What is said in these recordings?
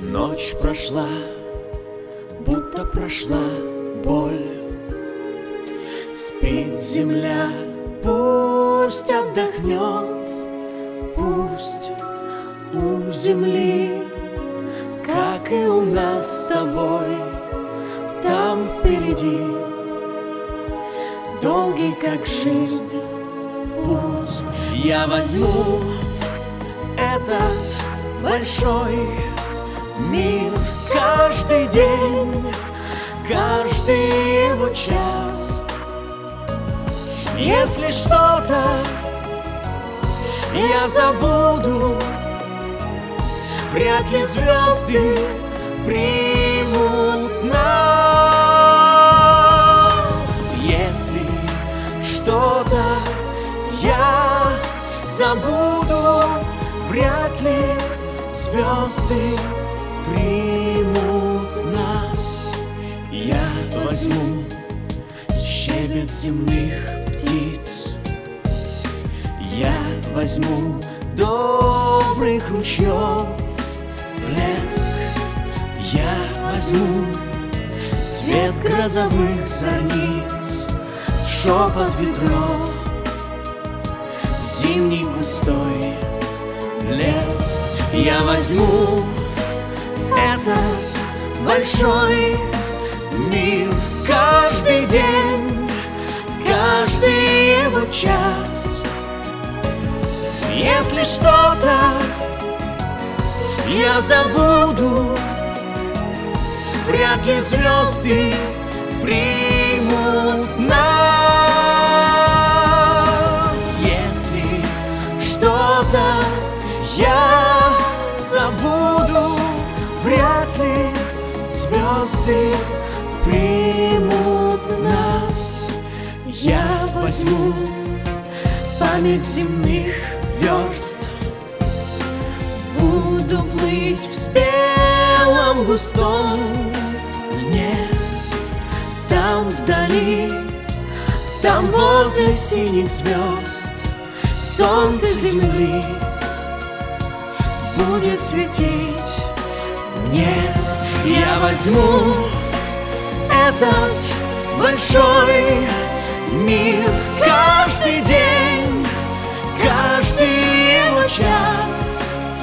Ночь прошла, будто прошла боль. Спит земля, пусть отдохнет, пусть у земли, как и у нас с тобой, там впереди долгий, как жизнь, путь. Я возьму этот большой мир, каждый день, каждый его час. Если что-то я забуду, вряд ли звезды примут нас. Если что-то я забуду, вряд ли звезды примут нас. Я возьму щебет земных птиц, я возьму добрых ручьев блеск, я возьму свет грозовых зорниц, шепот ветров, зимний густой лес. Я возьму этот большой мир, каждый день, каждый его час. Если что-то я забуду, вряд ли звезды примут нас. Если что-то я забуду, вряд ли звезды примут нас. Я возьму память земных верст, буду плыть в спелом густом льне. Там вдали, там возле синих звезд, солнце земли будет светить мне. Я возьму этот большой мир, каждый день, каждый его час.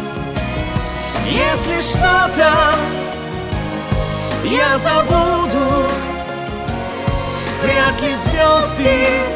Если что-то я забуду, вряд ли звезды